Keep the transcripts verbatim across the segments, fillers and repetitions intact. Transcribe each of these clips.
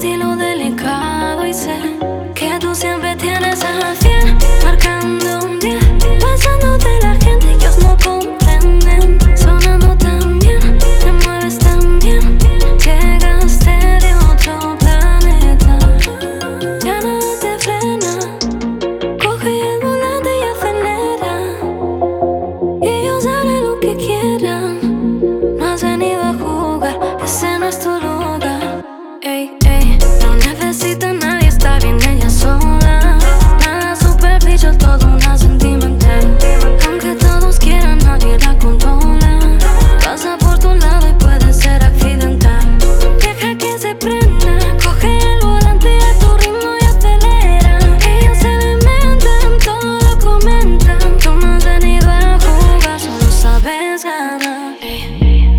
estilo delicado y sé que tú siempre tienes a fiel, marcando un día, pasando de la gente, ellos no comprenden, sonando tan bien, te mueves tan bien, llegaste de otro planeta, ya nada te frena, coge el volante y acelera, y ellos harán lo que quieran, no has venido a jugar, ese no es tu lugar. Ey, ey, no necesita nadie, está bien ella sola. Nada superficial, todo una sentimental. Aunque todos quieran, nadie la controla. Pasa por tu lado y puede ser accidental. Deja que se prenda, coge el volante a tu ritmo y acelera. Ellos se alimentan, todo lo comentan. Tú no has venido a jugar, solo sabes ganar. Ey.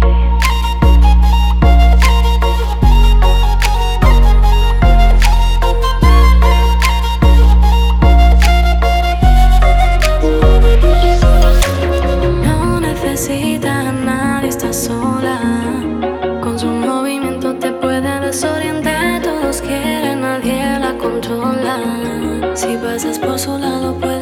Necesita a nadie, está sola. Con su movimiento te puede desorientar. Todos quieren, nadie la controla. Si pasas por su lado, pues